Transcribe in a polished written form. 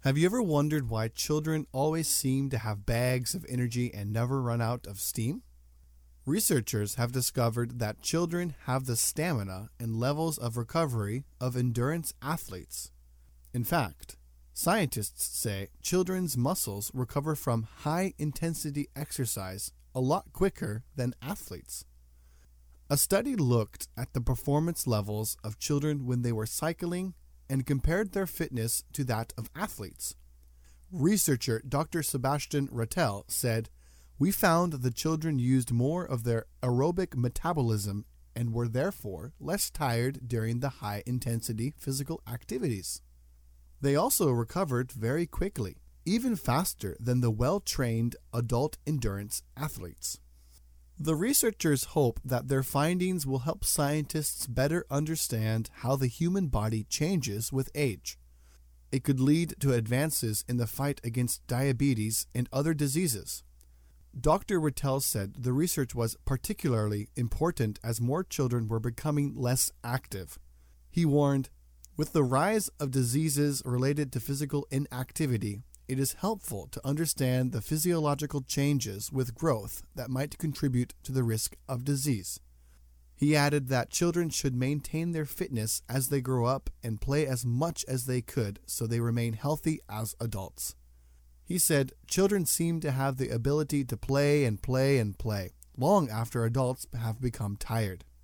Have you ever wondered why children always seem to have bags of energy and never run out of steam? Researchers have discovered that children have the stamina and levels of recovery of endurance athletes. In fact, scientists say children's muscles recover from high-intensity exercise a lot quicker than athletes. A study looked at the performance levels of children when they were cycling and compared their fitness to that of athletes. Researcher Dr. Sebastian Rattel said, "We found the children used more of their aerobic metabolism and were therefore less tired during the high-intensity physical activities. They also recovered very quickly, even faster than the well-trained adult endurance athletes." The researchers hope that their findings will help scientists better understand how the human body changes with age. It could lead to advances in the fight against diabetes and other diseases. Dr. Rattel said the research was particularly important as more children were becoming less active. He warned, "With the rise of diseases related to physical inactivity, it is helpful to understand the physiological changes with growth that might contribute to the risk of disease." He added that children should maintain their fitness as they grow up and play as much as they could so they remain healthy as adults. He said, "Children seem to have the ability to play and play and play long after adults have become tired."